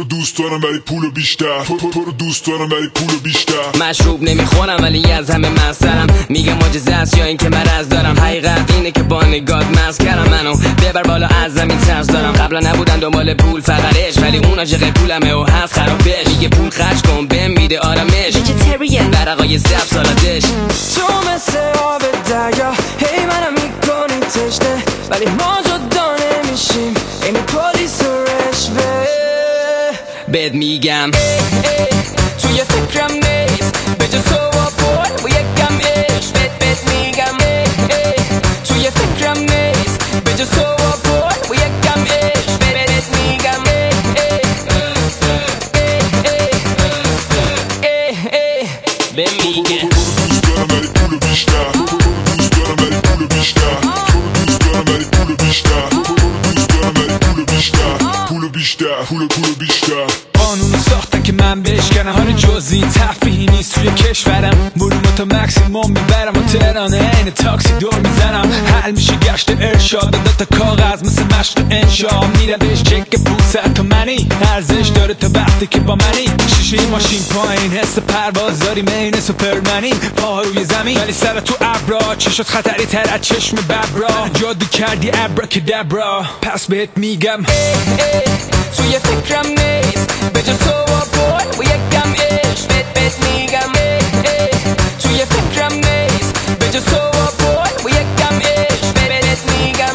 رو دوست دارم ولی پولو بیشتر، تو رو دوست دارم ولی پولو بیشتر. مشروب نمیخورم ولی از همه مسترم، میگم معجزه است یا این که مرض دارم. حقیقت اینه که با نگات مست کردم منو، ببر بالا از زمین ترس دارم. قبلا نبودن دنبال پول فقط عشق، ولی اون عاشق پولمه و هست خرابش. میگه پول خرج کن بهم میده آرامش، ورقای سبز سالاتش. تو مثل آب دریا هی منم میکنی تشنه، ولی ما جدا نمیشیم این پلیس و رشوه. بهت میگم توی فکرم نیست به جز تو و پول و یکم عشق. بهت میگم توی فکرم نیست به جز تو و پول و یکم عشق. بهت میگم به میگه دوست دارم ولی پولو بیشتر، دوست دارم ولی پولو بیشتر، دوست دارم ولی پولو بیشتر، دوست دارم ولی پولو بیشتر، پولو بیشتر، پولو بیشتر. قانونو ساختن که من بشکنم، هر جزئی تفریحی نیست توی کشورم. ولومو تا مکسیموم میبرم و تهرانه عین تاکسی دور میزنم. حل میشه گشت ارشاد، داده تا کاغذ مثل مشق انشا. میره بهش چک 500 تومنی، ارزش داره تا وقتی که با منی. شیشه ماشین پایین، حس پرواز داریم عین سوپرمنی. پاها روی زمین ولی سر تو ابرا، چشات خطری تر از چشم ببرا. جادو کردی ابراکدابرا، پس بهت میگم توی فکرم نیست به جز تو و پول و یکم عشق. بهت میگم توی فکرم نیست به جز تو و پول و یکم عشق. بهت میگم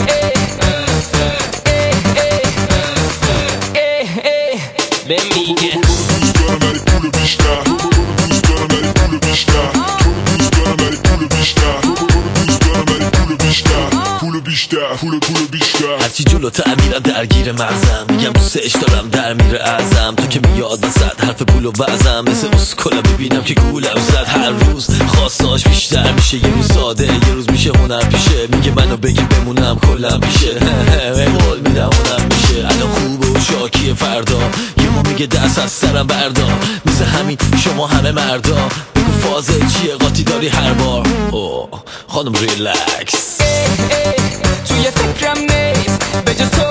به میگه دوست دارم ولی پولو بیشتر، دوست دارم ولی پولو بیشتر، دوست دارم ولی پولو بیشتر، دوست دارم ولی پولو بیشتر، پولو بیشتر، پولو بیشتر. هرچی جلوتر میرم درگیر مغزم، میگم دوستش دارم در میره ازم. تو که میاد وسط حرف پول و وزم، مثل اسکولا ببینم که گولم زد. هر روز خواستاش بیشتر میشه، یه روز ساده یه روز میشه هنر پیشه. میگه منو بگی بمونم کلم پیشه، قول میدم هنر میشه. الان خوبه و شاکیه فردا، یه ما میگه دست از سرم بردار. مثل همین شما همه مردا، بگو فازه چیه قاطی داری هر بار. اوه خانم ریلکس توی فکرم نیست به جز تو